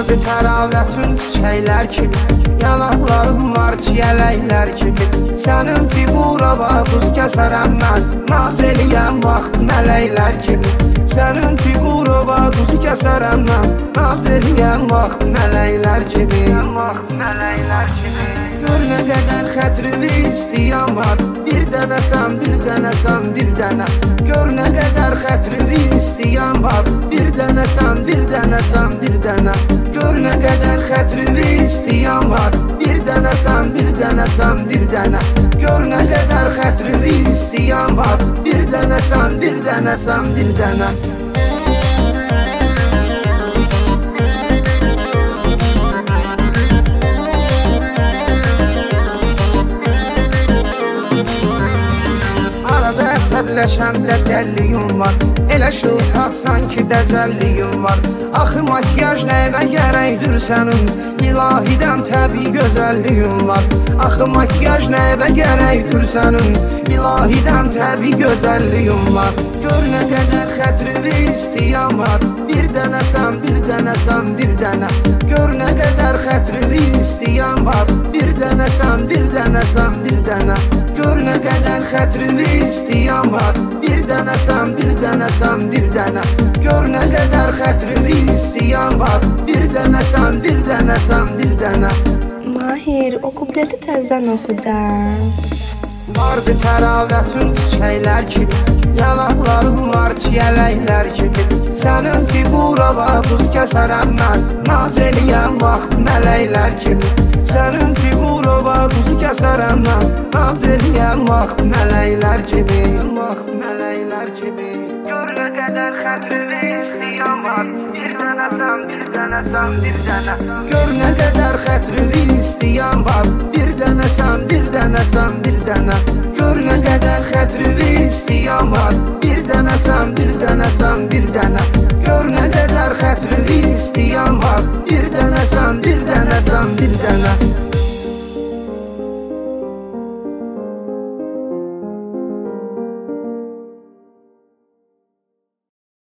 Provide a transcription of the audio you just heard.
Vardı təravətin çiçəklər kimi, yanaqlarım var çiyələklər kimi. Sənin figura buz kəsərəm mən, naz eləyəm vaxt mələklər kimi. Sənin figura buz kəsərəm mən, naz eləyəm vaxt mələklər kimi. Gör nə qədər xətrimi istəyən var, bir dənəsən, bir dənəsən, bir dənə. Gör nə qədər xətrimi istəyən var, bir dənəsən, bir dənəsən, bir dənə. Gör nə qədər xətrimi istəyən var, bir dənəsən, bir dənəsən, bir dənə. Gör nə qədər xətrimi istəyən var, bir dənəsən, bir dənəsən, bir dənə. Əsəbləşəndə dəlliyum var, elə şıltaq sanki dəcəlliyum var. Axı makyaj nəyvə gərəkdir sənin, ilahidən təbii gözəlliyum var. Axı makyaj nəyvə gərəkdir sənin, ilahidən təbii gözəlliyum var. Gör nə qədər xətrimi istəyən var, bir dənəsən, bir dənəsən, bir dənə. Gör nə qədər xətrimi istəyən var, bir dənəsən, bir dənəsən, bir dənə. Gör nə qədər xətrimi istəyən var, bir dənəsən, bir dənəsən, bir dənə. Gör nə qədər xətrimi istəyən var, bir dənəsən, bir dənəsən, bir dənə. Mahir, o kupleti təzdən oxu da. Vardı təravətin çiçəklər kimi, yanaqlarım var çiyələklər kimi. Sənin figura buz kəsərəm mən, naz eləyəm vaxt mələklər kimi. Sənin figura buz kəsərəm mən, naz eləyəm vaxt mələklər kimi. Gör nə qədər xətrimi istəyən var, bir dənəsən, bir dənəsən, bir dənə. Gör nə qədər xətrimi istəyən var, bir dənəsən, bir dənəsən, bir dənə. Gör nə qədər xətrimi istəyən var, bir dənəsən, bir dənəsən, bir dənə.